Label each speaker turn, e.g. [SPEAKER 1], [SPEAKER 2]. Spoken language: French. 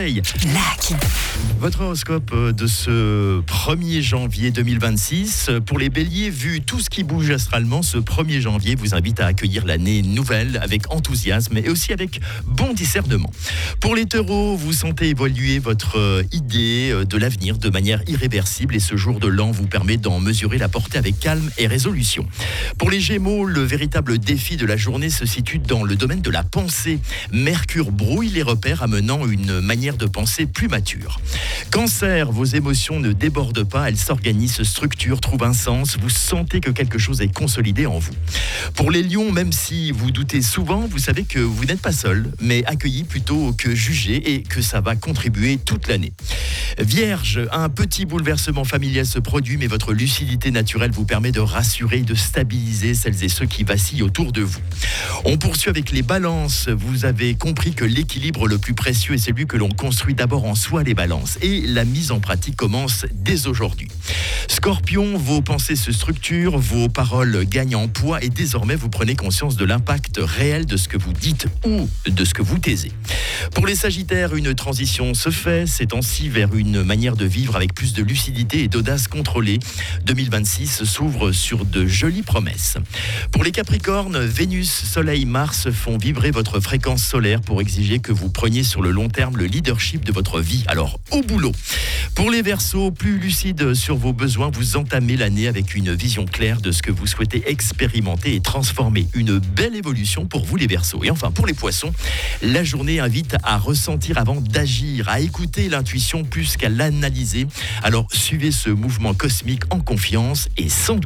[SPEAKER 1] Lac.
[SPEAKER 2] Votre horoscope de ce 1er janvier 2026. Pour les béliers, vu tout ce qui bouge astralement, ce 1er janvier vous invite à accueillir l'année nouvelle avec enthousiasme et aussi avec bon discernement. Pour les taureaux, vous sentez évoluer votre idée de l'avenir de manière irréversible et ce jour de l'an vous permet d'en mesurer la portée avec calme et résolution. Pour les gémeaux, le véritable défi de la journée se situe dans le domaine de la pensée. Mercure brouille les repères amenant une manière de penser plus mature. Cancer, vos émotions ne débordent pas, elles s'organisent, se structurent, trouvent un sens. Vous sentez que quelque chose est consolidé en vous. Pour les lions, même si vous doutez souvent, vous savez que vous n'êtes pas seul, mais accueilli plutôt que jugé et que ça va contribuer toute l'année. Vierge, un petit bouleversement familial se produit, mais votre lucidité naturelle vous permet de rassurer et de stabiliser celles et ceux qui vacillent autour de vous. On poursuit avec les balances. Vous avez compris que l'équilibre le plus précieux est celui que l'on construit d'abord en soi, les balances. Et la mise en pratique commence dès aujourd'hui. Scorpion, vos pensées se structurent, vos paroles gagnent en poids et désormais vous prenez conscience de l'impact réel de ce que vous dites ou de ce que vous taisez. Pour les Sagittaires, une transition se fait ces temps-ci vers une manière de vivre avec plus de lucidité et d'audace contrôlée. 2026 s'ouvre sur de jolies promesses. Pour les Capricornes, Vénus, Soleil, Mars font vibrer votre fréquence solaire pour exiger que vous preniez sur le long terme le leadership de votre vie. Alors, au boulot. Pour les Verseaux, plus lucide sur vos besoins, vous entamez l'année avec une vision claire de ce que vous souhaitez expérimenter et transformer. Une belle évolution pour vous les Verseaux. Et enfin, pour les Poissons, la journée invite à ressentir avant d'agir, à écouter l'intuition plus qu'à l'analyser. Alors, suivez ce mouvement cosmique en confiance et sans doute.